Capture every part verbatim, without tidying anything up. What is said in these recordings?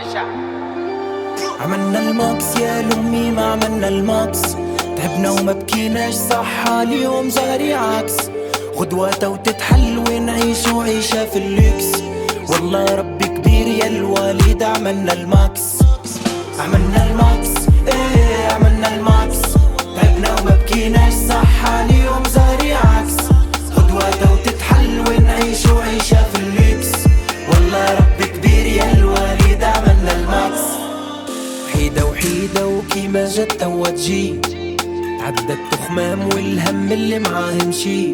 عملنا الماكس يا لأمي ما عملنا الماكس، تعبنا وما بكيناش صح اليوم جاري عكس، غدوة وتتحل ونعيش وعيشة في الليكس، والله ربي كبير يا الوالد. عملنا الماكس عملنا الماكس ايه عملنا الماكس، تعبنا وما بكيناش صح اليوم جاري عكس، غدوة وتتحل ونعيش وعيشة في الليكس، والله ربي كبير يا الوالد. عملنا الماكس وحيدة وحيدة وكيما جت توا تجي، تعدت تخمام والهم اللي معاه مشي،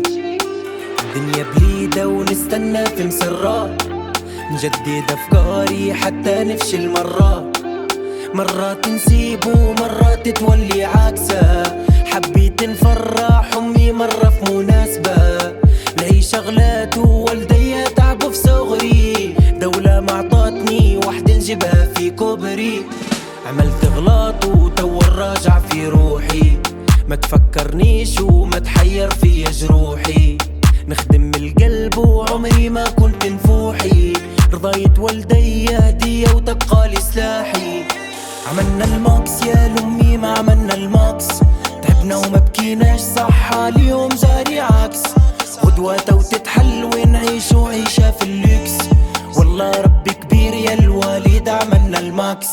الدنيا بليدة ونستنى في مسرات، نجدد أفكاري حتى نفشل مرات، مرات نسيب ومرات تولي عكسة، حبيت نفرح أمي مرة في مناسبة، العيشة غلات ووالدي تعبوا في صغري، دولة ما عطاتني وحدة نجيبها في كوبري، عملت غلط وتو الراجع في روحي، ما تفكرنيش وما تحير في جروحي، نخدم القلب وعمري ما كنت نفوحي، رضاية والدي هدية وتبقى لي سلاحي. عملنا الماكس يا لأمي ما عملنا الماكس، تعبنا وما بكيناش صح اليوم جاري عكس، غدوة وتتحل ونعيش وعيشة في الليكس، والله ربي كبير يا الوالد. عملنا الماكس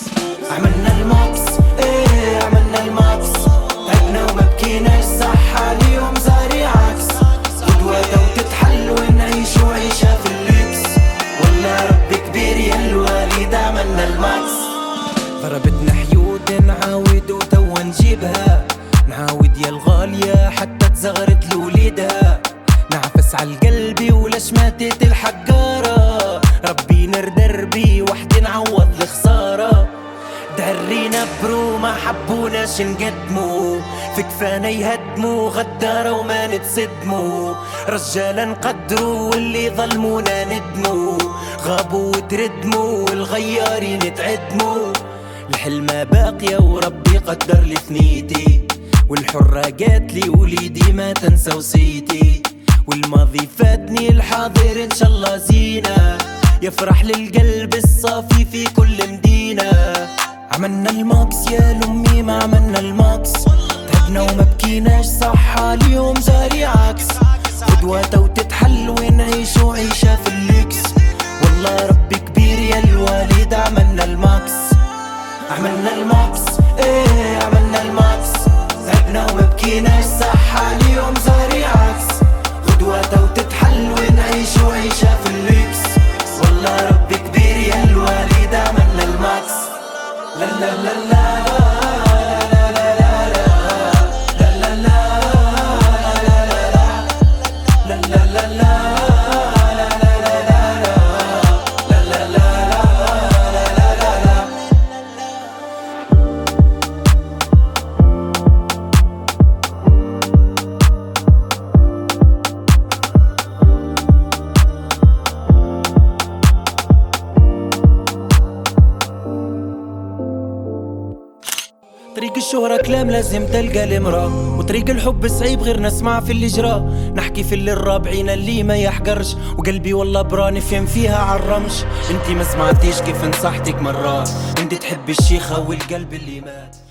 عملنا الماكس ايه عملنا الماكس، تعبنا وما بكيناش صح اليوم جاري عكس، غدوة وتتحل ونعيش وعيشة في الليكس، والله ربي كبير يا الوالد. عملنا الماكس ضربتنا حيوت نعاود وتوا نجيبها، نعاود يا الغالية حتى تزغرت لوليدها، نعفس عالقلبي ولاش ماتت الحقارة، ربي نردربي وحدي نعوض الخسارة، درينا برو ما حبوناش نقدمو، في كفانا يهدمو غدارة وما نتصدمو، رجالا نقدرو واللي ظلمونا ندمو، غابوا وتردمو والغيارين تعدمو، الحلمة باقية وربي قدر لي ثنيتي، والحرة قاتلي وليدي ما تنسى وصيتي، والماضي فاتني الحاضر ان شاء الله زينة، يفرح للقلب الصافي في كل مدينة. عملنا الماكس يا لأمي ما عملنا الماكس، تعبنا وما بكيناش صح اليوم جاري عكس، غدوة وتتحل ونعيش وعيشة في الليكس، والله ربي كبير يا الوالد. عملنا الماكس عملنا الماكس ايه عملنا الماكس، تعبنا وما بكيناش صح اليوم جاري عكس، غدوة وتتحل ونعيش وعيشة في الليكس، والله ربي كبير يا الوالد. عملنا الماكس لا لا لا لا طريق الشهرة كلام لازم تلقى المرأة، وطريق الحب صعيب غير نسمع في اللي جرى، نحكي في اللي الرابعين اللي ما يحقرش، وقلبي والله براني فهم فيها عالرمش، انتي ما سمعتيش كيف نصحتك مرات، انتي تحب الشيخة والقلب اللي مات.